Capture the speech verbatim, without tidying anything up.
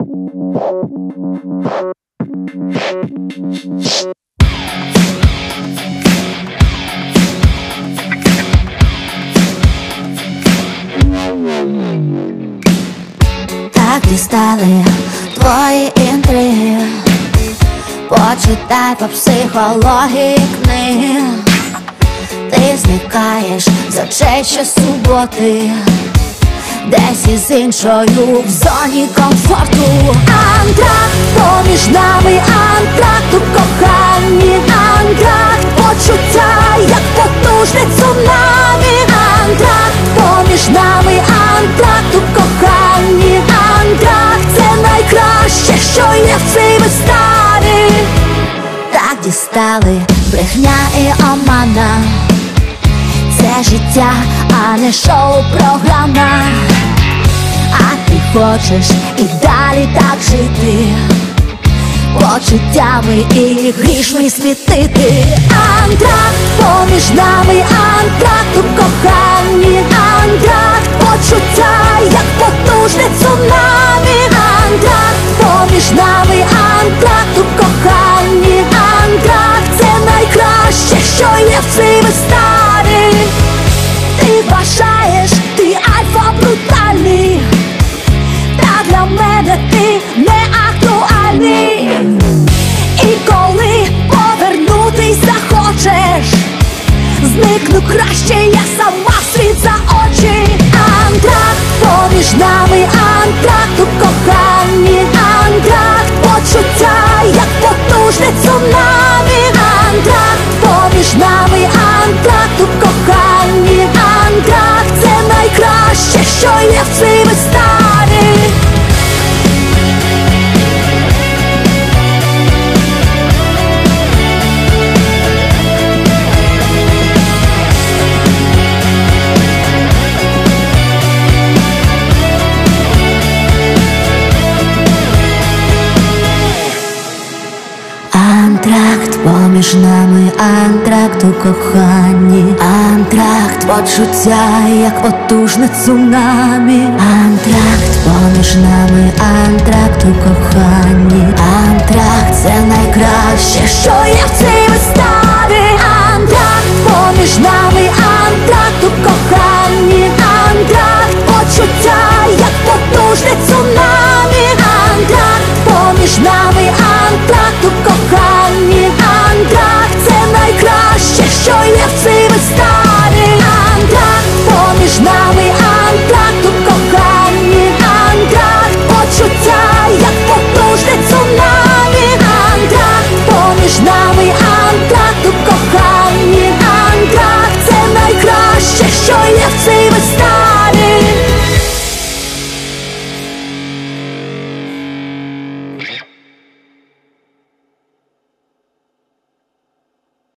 Так дістали твої інтриги, почитай по психології книги. Ти зникаєш за очей щосуботи, десь із іншою в зоні комфорту. Антракт поміж нами, антракт у коханні, антракт почуття, як потужне цунамі. Антракт поміж нами, антракт у коханні, антракт це найкраще, що є в цій виставі. Так дістали брехня і омана, це життя, а не шоу-програма. А ти хочеш і далі так жити, почуттями і грішми смітити. Антракт поміж нами, антракт у коханні, антракт почуття, як потужне цунамі. Антракт поміж нами, антракт у коханні, антракт це найкраще, що є в цій виставі. Ти бажаєш, ти альфа брутальний, та для мене ти не актуальний. І коли повернутись захочеш, зникну краще, я сама світ за очі. Антракт поміж нами, антракт у коханні, антракт почуття, як потужне цунамі. Антракт поміж нами, антракт у коханні, антракт це найкраще, що є в цій виставі. Антракт поміж нами, антракт у коханні, антракт почуття, як потужне цунамі. Антракт поміж нами, антракт у коханні, антракт це найкраще, що є в цій виставі. Антракт поміж нами, антракт у коханні, антракт почуття, як потужне цунамі.